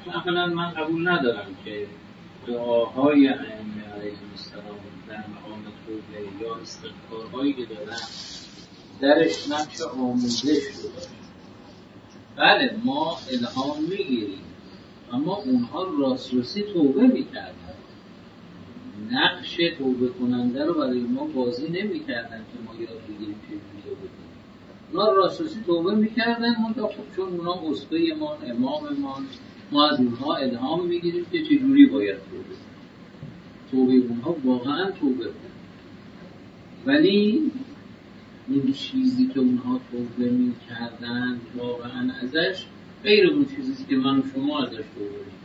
اولا من قبول ندارم که دعاهای ائمه علیهم السلام در مقام توبه یا استغفارهایی که دارن درش نقش آموزش رو داره. بله ما الهام میگیریم، اما اونها راسترسی توبه میکردن، نقش توبه کننده رو برای ما بازی نمیکردن که ما یاد بگیریم چه جوری توبه کنیم. اونا راسترسی توبه میکردن، منتها خب چون اونا اسوه ما، امام ما از اونها الهام میگیریم که چه جوری باید توبه اونها واقعا توبه کنیم. ولی این چیزی که اونها توبه میکردن واقعا ازش غیر اون چیزی که من و شما ازش توبه میکنیم.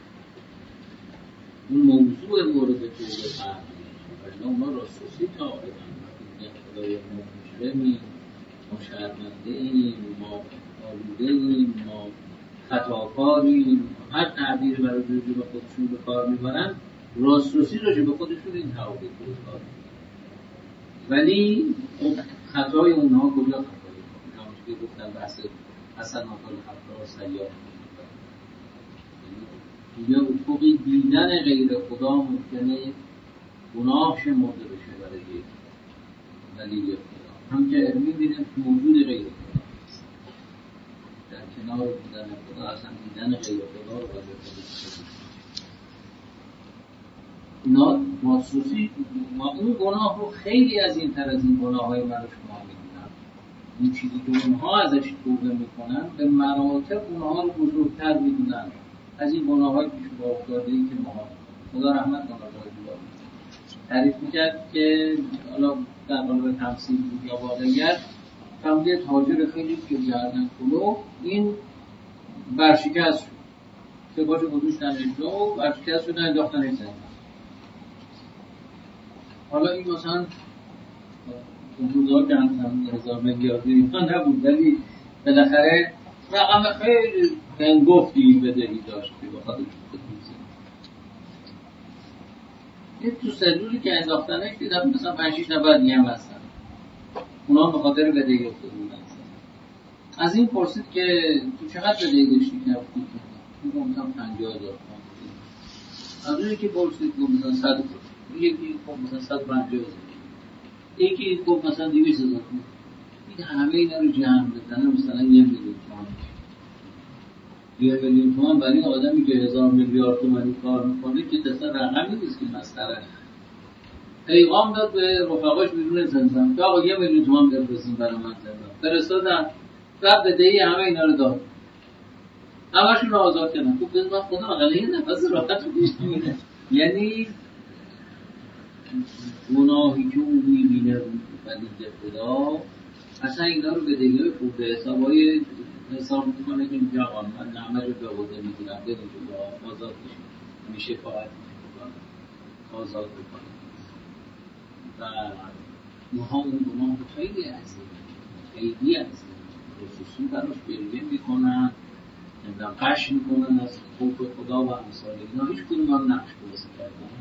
اون موضوع مورد توبه فرق میکنه. اونا راسترسی تائبن، میگن خدای ما مجرمیم، ما شرمنده ایم، ما آلوده ایم، ما خطاکاریم، هر تعبیر برای رجوع به خودشون به کار میبرن، راسترسی راجع به خودشون این تعبیر به کار میبرن. ولی خطای اونها کجا خطایی کنه؟ همونش که گفتن بحث حسنات الخطا سیئات یا افقی دیدن غیر خدا ممکنه گناه شمرده بشه برای ولی خدا. هم که می‌بینیم موجود غیر خدا در کنار بودن خدا اصلا دیدن غیر خدا رو باید کنیم. اینا محسوسی و اون گناه رو خیلی از این تر از این گناه‌های من و شما می‌دونن. این چیزی که اونها ازش توبه میکنن به مراتب اونها رو بزرگتر میدونن از این گناه‌های پیش پا افتاده‌ای که ما خدا رحمت کنه تعریف میکرد که حالا در قالب تمثیل بود یا واقعیت، فهمیده تاجر خیلی گردن کلو این برشکست شد، سپاش گذاشتن اینجا و برشکست شدن انداختن این زمین. حالا این مثلا روزها که هم 1000 میلیارد ایران نبود، ولی بالاخره رقم خیلی هنگفتی بدهی داشت که بخاطر این تو سلولی که انداختنش دیدم مثلا 5-6 نفر دیگه هم هستن، اونا به خاطر بدهی افتاده بودن. از این پرسید که تو چقدر بدهی داشتی که افتادی؟ میگم مثلا 50,000 تومان. از اونی که پرسید گفت مثلا 100 تومان، یکی گفت مثلا 150,000، یکی گفت مثلا 200,000 تومان. این همه اینا رو جمع بزنه مثلا 1 میلیون تومان. 1 میلیون تومان برای آدمی که 1000 میلیارد تومانی کار میکنه که اصلا رقمی نیست که مسخره. پیغام داد به رفقاش بیرون زندان که آقا 1 میلیون تومان بفرستین برای من زندان. فرستادن، رب بدهی همه اینا رو داد، همشون رو آزاد کردن. خب بزن خدا اقلا یه نفس راحت رو پیش میره. یعنی گناهی که اون میبینه ولی خدا اصلا اینا رو بدهی های خوب به حساب میکنه که اینجا آقا من همه رو به عهده میگیرم، بدون که آزاد میشه فاعت آزاد بکنه. و اونها اون گناه خیلی عظیم، خیلی عظیم، خصوصی براش گریه میکنن، نمیدونم قش میکنن از خوف خدا و امثال اینا. هیچ کدوم هم نقش بازی کردن.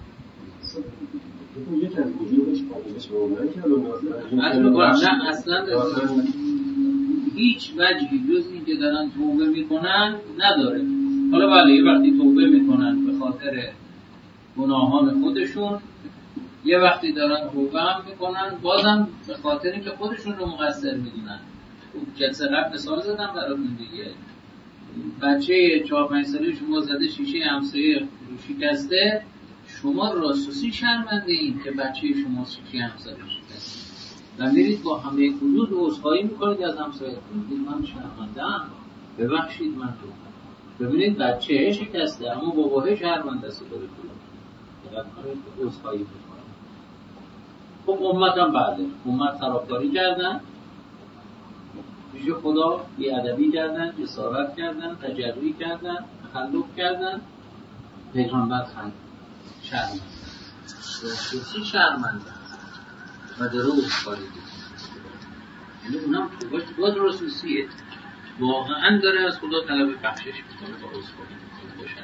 یک از وجودش قابلش بودن که نه اصلا هیچ وجهی جز این که دارن توبه میکنن نداره. حالا بله یه وقتی توبه میکنن به خاطر گناهان خودشون، یه وقتی دارن توبه هم میکنن بازم به خاطر اینکه خودشون رو مقصر میدونن. جلسه قبل مثال زدم براتون دیگه، بچه 4-5 ساله شما زده شیشه همسایه شکسته، شما راستوسی شرمنده این که بچه شما شیشه همسایه شکسته و میرید با همه حدود عذرخواهی میکنید از همسایه، میگید من شرمنده‌ام ببخشید من رو. ببینید بچه شکسته اما باباه شرمنده است داره تو عذرخواهی میکنه. خب امت هم بعده، امت خرابکاری کردن، پیش خدا بی‌ادبی کردن، جسارت کردن، تجربی کردن، تخلف کردن، پیغمبر شرمنده، رسوسی شرمنده و داره عذرخواهی میکنه. یعنی اونم توبهش باز رسوسیه، واقعا داره از خدا طلب بخشش میکنه با عذرخواهی میکنه باشن.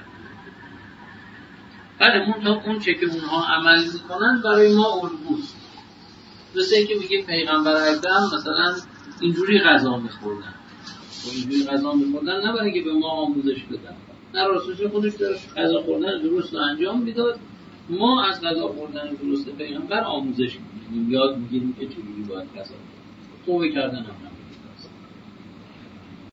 بله منطقه اون چه که اونها عمل میکنن برای ما الگوست. مثل اینکه میگه پیغمبر اکرم مثلا اینجوری غذا میخوردن و اینجوری غذا میخوردن، نه برای که به ما آموزش بدن، در اساس خودش داشت غذا خوردن درست رو انجام میداد. ما از غذا خوردن درست پیغمبر آموزش می‌گیریم، یاد می‌گیریم که چجوری باید غذا خورد. توبه کردن هم نمی‌گیریم.